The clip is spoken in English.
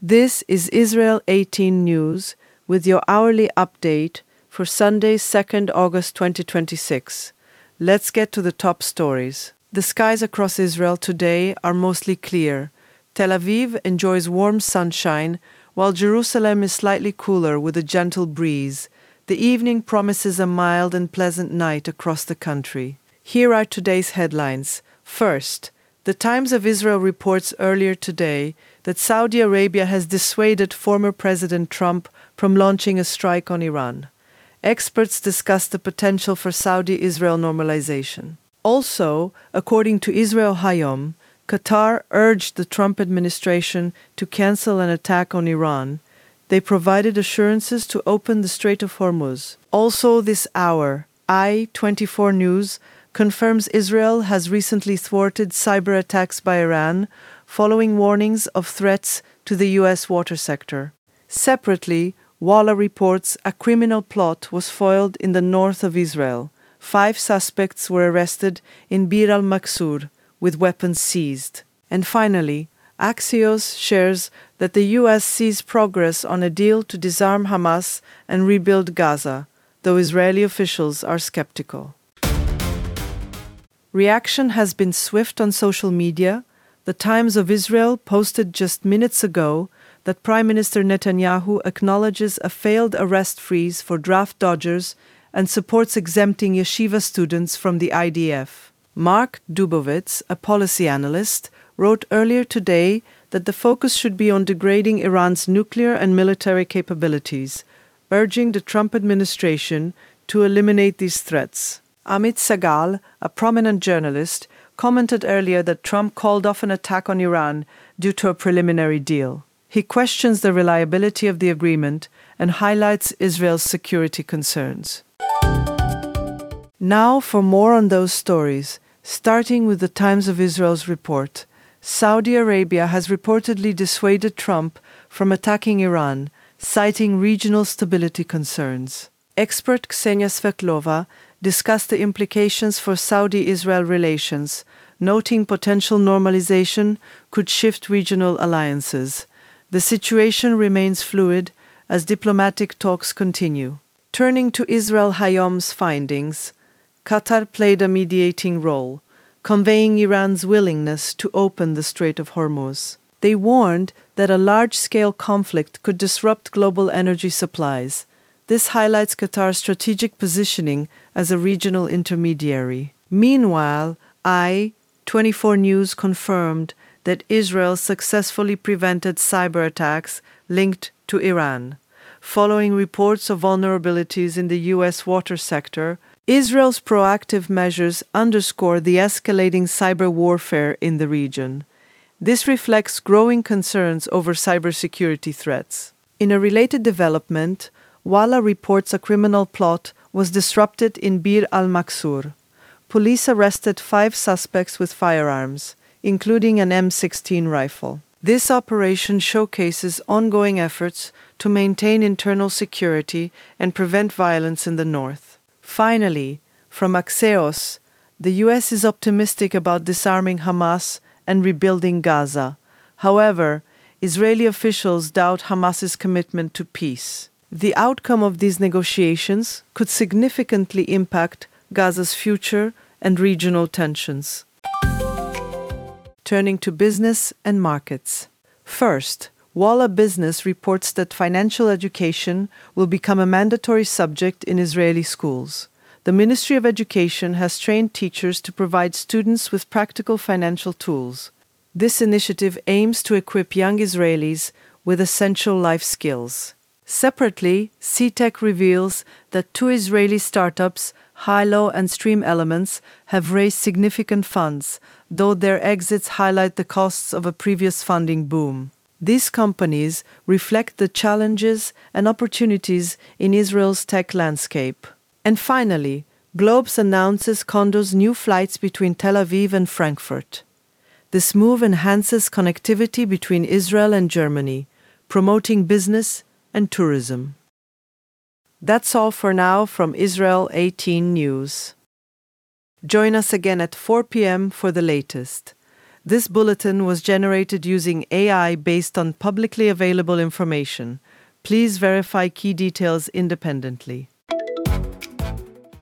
This is Israel 18 News with your hourly update for Sunday, 2nd August 2026. Let's get to the top stories. The skies across Israel today are mostly clear. Tel Aviv enjoys warm sunshine, while Jerusalem is slightly cooler with a gentle breeze. The evening promises a mild and pleasant night across the country. Here are today's headlines. First, the Times of Israel reports earlier today that Saudi Arabia has dissuaded former President Trump from launching a strike on Iran. Experts discuss the potential for Saudi-Israel normalization. Also, according to Israel Hayom, Qatar urged the Trump administration to cancel an attack on Iran. They provided assurances to open the Strait of Hormuz. Also this hour, I-24 News confirms Israel has recently thwarted cyber attacks by Iran following warnings of threats to the U.S. water sector. Separately, Walla reports a criminal plot was foiled in the north of Israel. 5 suspects were arrested in Bir al-Maksur, with weapons seized. And finally, Axios shares that the U.S. sees progress on a deal to disarm Hamas and rebuild Gaza, though Israeli officials are skeptical. Reaction has been swift on social media. The Times of Israel posted just minutes ago that Prime Minister Netanyahu acknowledges a failed arrest freeze for draft dodgers and supports exempting yeshiva students from the IDF. Mark Dubovitz, a policy analyst, wrote earlier today that the focus should be on degrading Iran's nuclear and military capabilities, urging the Trump administration to eliminate these threats. Amit Sagal, a prominent journalist, commented earlier that Trump called off an attack on Iran due to a preliminary deal. He questions the reliability of the agreement and highlights Israel's security concerns. Now for more on those stories, starting with the Times of Israel's report. Saudi Arabia has reportedly dissuaded Trump from attacking Iran, citing regional stability concerns. Expert Ksenia Svetlova discussed the implications for Saudi-Israel relations, noting potential normalization could shift regional alliances. The situation remains fluid as diplomatic talks continue. Turning to Israel Hayom's findings, Qatar played a mediating role, conveying Iran's willingness to open the Strait of Hormuz. They warned that a large-scale conflict could disrupt global energy supplies. This highlights Qatar's strategic positioning as a regional intermediary. Meanwhile, I-24 News confirmed that Israel successfully prevented cyber attacks linked to Iran. Following reports of vulnerabilities in the U.S. water sector, Israel's proactive measures underscore the escalating cyber warfare in the region. This reflects growing concerns over cybersecurity threats. In a related development, Walla reports a criminal plot was disrupted in Bir al-Maksur. Police arrested 5 suspects with firearms, including an M16 rifle. This operation showcases ongoing efforts to maintain internal security and prevent violence in the north. Finally, from Axios, the U.S. is optimistic about disarming Hamas and rebuilding Gaza. However, Israeli officials doubt Hamas's commitment to peace. The outcome of these negotiations could significantly impact Gaza's future and regional tensions. Turning to business and markets. First, Walla Business reports that financial education will become a mandatory subject in Israeli schools. The Ministry of Education has trained teachers to provide students with practical financial tools. This initiative aims to equip young Israelis with essential life skills. Separately, CTech reveals that 2 Israeli startups, Hilo and Stream Elements, have raised significant funds, though their exits highlight the costs of a previous funding boom. These companies reflect the challenges and opportunities in Israel's tech landscape. And finally, Globes announces Condor's new flights between Tel Aviv and Frankfurt. This move enhances connectivity between Israel and Germany, promoting business and tourism. That's all for now from Israel 18 News. Join us again at 4 p.m. for the latest. This bulletin was generated using AI based on publicly available information. Please verify key details independently.